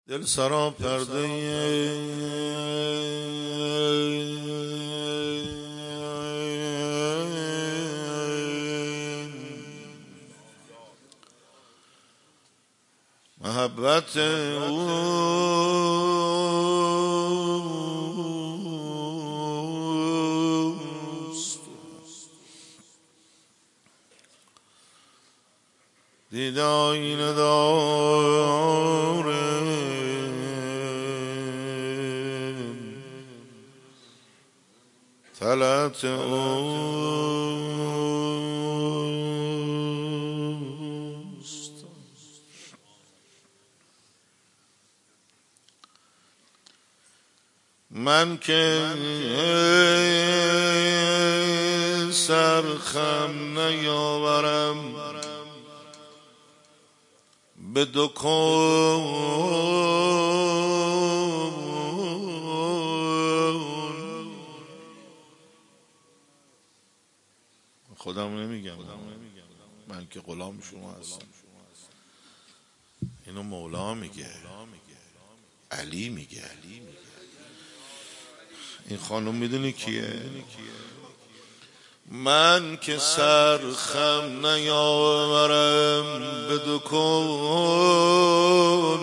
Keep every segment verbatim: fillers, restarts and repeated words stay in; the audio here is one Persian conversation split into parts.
دل سرا پرده محبت اوست، دیده آینه داره طلعت اوست. من که سرخم نیاورم به دکون، خودم نمیگم، من که غلام شما هستم. اینو مولا میگه، علی میگه. این خانم میدونی کیه؟ من که سرخم نیاورم به دکون،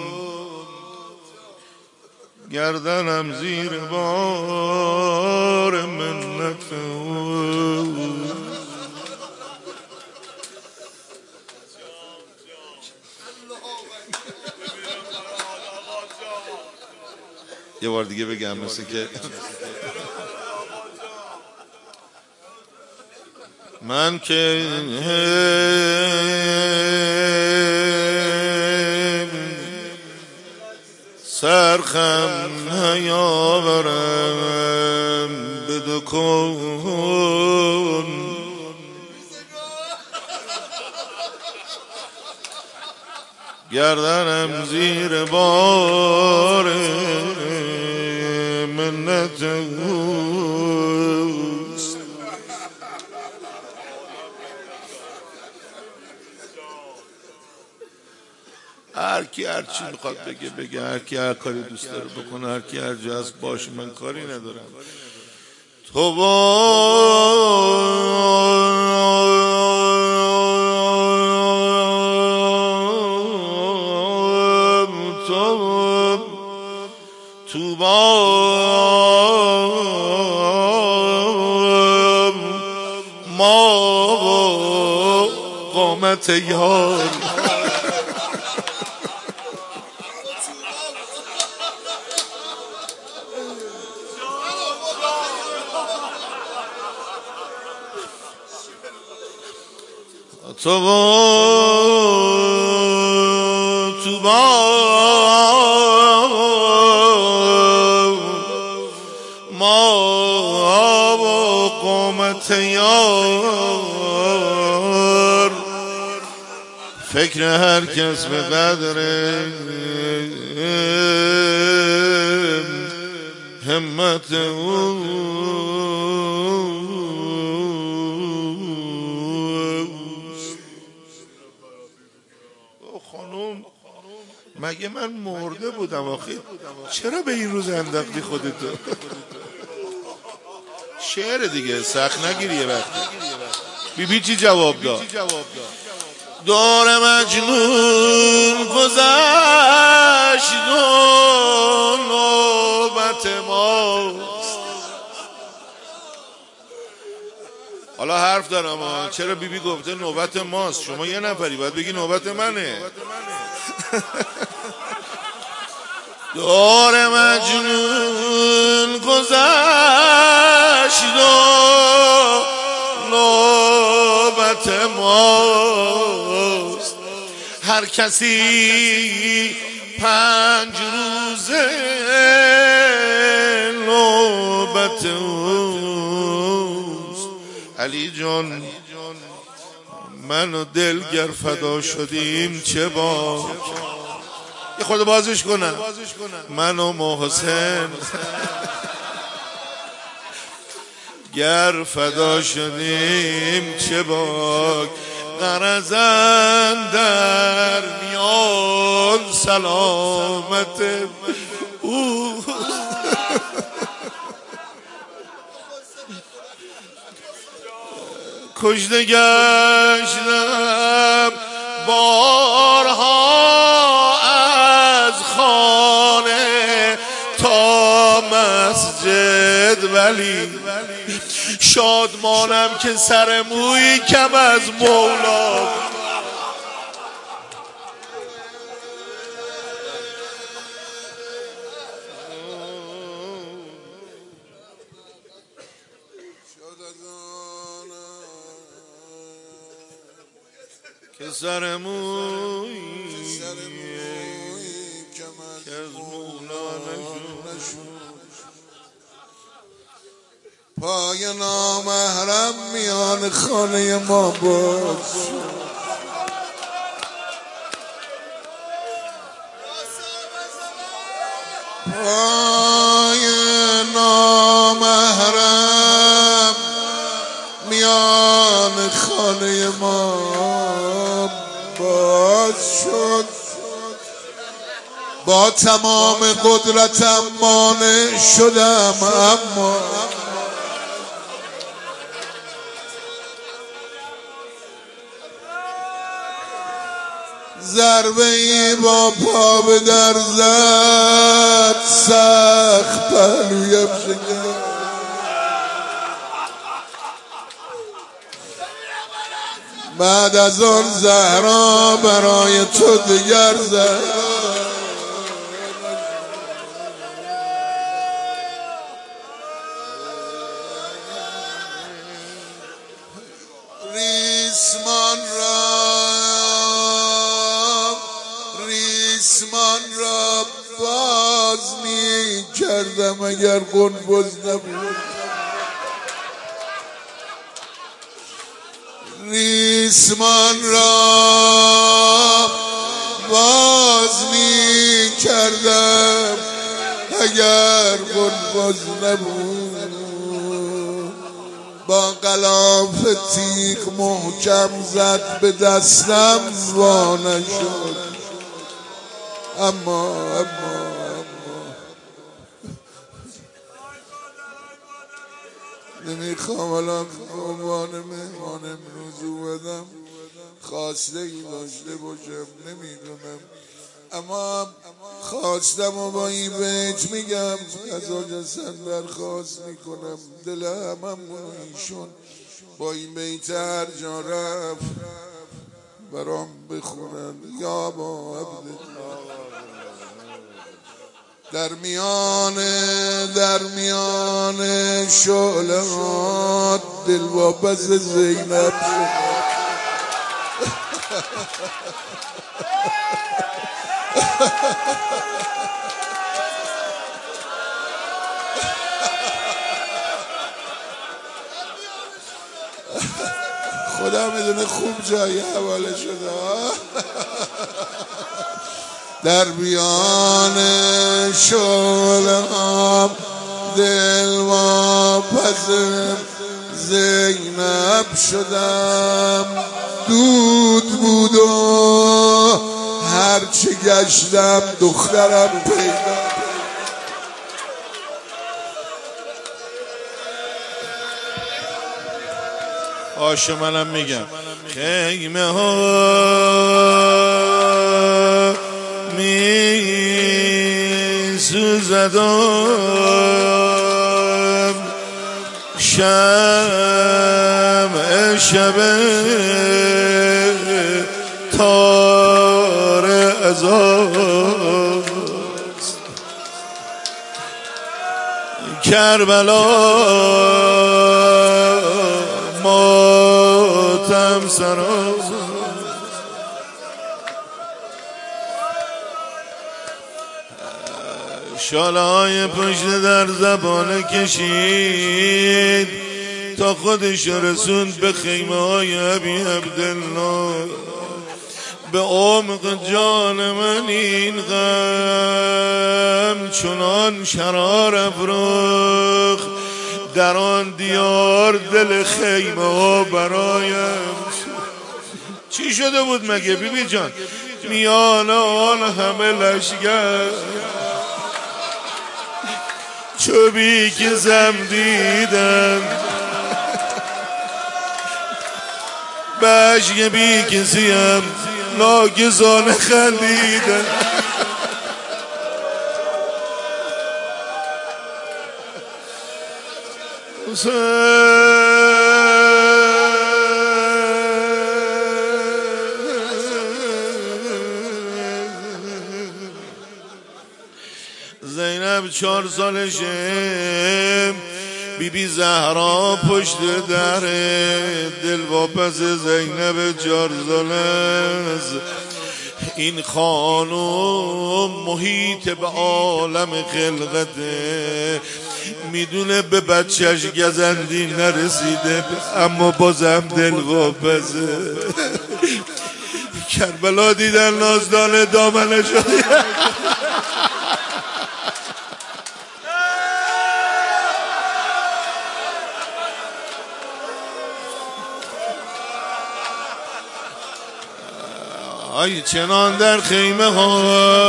گردنم زیر بار منت او. یه بار دیگه بگم مثل که من که سرخم نیاورم به دکون، گردنم زیر بار منت اوست. هر کی هر چی میخواد بگه بگه، هر کی هر کاری دوست داره بکنه، هر کی هر جا هست باشه، من کاری ندارم. تو تو تو ما قامت یار، تو تو ما قامت یار، فکر هر کس به قدر همت او. خانم مگه من مرده بودم آخه؟ چرا به این روز انداختی خودتو؟ شعر دیگه سخت نگیری. یه وقتی بی بی چی جواب داد؟ دور مجنون گذشت و نوبت ماست. حالا حرف دارم ها، چرا بی بی گفته نوبت ماست؟ شما یه نفری باید بگی نوبت منه. دور مجنون گذشت و نوبت ماست. هر کسی پنج روزه نوبت اوست. علی جان من و دل گر فدا شدیم چه باک. یه خود بازش کنم. من و محسن گر فدا شدیم چه باک. غرض در میان سلامت او. کشته گشتم بارها از خانه تا مسجد، ولی شادمانم که سر موی کم از مولا. که سر موی که از مولا نشد. پای نامحرم میان خانه ما باز، پای نامحرم میان خانه ما باز شد. با تمام قدرتم مانع شدم، اما ضربه ای با پا به در زد، سخت پهلویم شکست. بعد از آن زهرا برای تو دیگر زد. ریسمان را ریسمان را باز می کردم اگر قنبز نبود. ریسمان را باز می کردم اگر قنبز نبود. با غلاف تیغ محکم زد به دستم وا نشد. اما اما اما نمیخوام الان عنوان مهمان امروز اومدم خواسته ای داشته باشم، نمیدونم، اما خواستم و با این بیت میگم از آجستن درخواست میکنم دل همم ایشون با این بیت هر جا رفت برام بخونن. یا با عبدالله در میان در میان شعلات دل واپس زینب شد. خدا میدونه خوب جایی حواله شده. در بیان شعله‌ام دل واپس زینب شدم. دود بود و هرچی گشتم دخترم پیدا. آشو منم میگم خیمه ها می سوزدم، شمع شب تار ازاست. کربلا ماتم سراز، شاله های پشت در زبانه کشید تا خودش رسوند به خیمه های ابی عبدالله. به عمق جان من این غم چنان شرار افروخت، در آن دیار دل خیمه ها برایم چی شده بود مگه بی بی جان؟ میان آن همه لشگر چوبی که زم دیدم بشک بی کسیم ناگزان خندیدم زینب چهار سالشه بی بی زهرا پشت در دل واپس زینب چهار ساله این خانم محیط به عالم خلقته میدونه به بچهش گزندی نرسیده اما بازم دل واپسه کربلا دیدن نازدان دامنه شده آی چنان در خیمه ها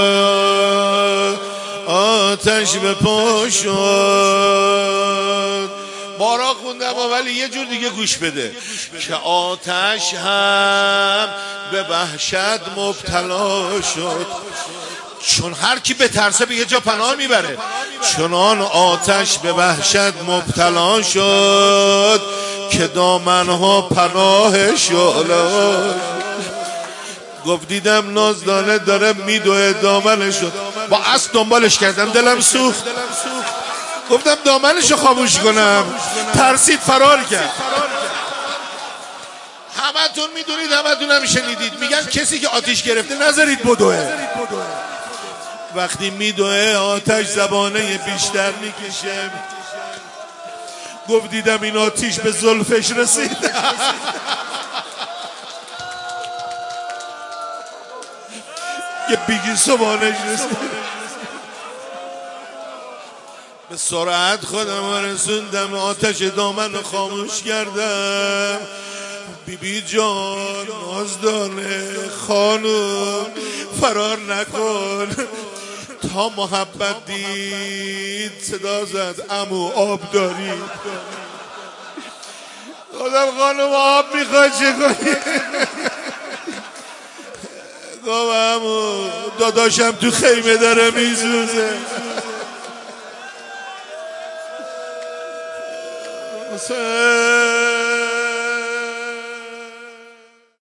آتش به پا شد بارا خوندم ولی یه جور دیگه گوش بده که آتش هم به وحشت مبتلا شد چون هر کی به ترسه به یه جا پناه میبره چنان آتش به وحشت مبتلا شد که دامنها پناه شد گفت دیدم نازدانه داره میدوه دامنشو با اسب دنبالش کردم دلم سوخت گفتم دامنشو خاموش کنم ترسید فرار کرد همتون میدونید همتون هم شنیدید میگن کسی که آتیش گرفته نذارید بدوه وقتی میدوه آتش زبانه بیشتر میکشه گفت دیدم این آتیش به زلفش رسید که بیگی سبانش رسید به سرعت خودم رسوندم آتش دامن خاموش کردم بی بی جان نازدانه خانم فرار نکن تا محبت دید صدا زد عمو آب داری خودم خانم آب میخواد چه کنی گفتم داداشم تو خیمه داره میزوزه حسین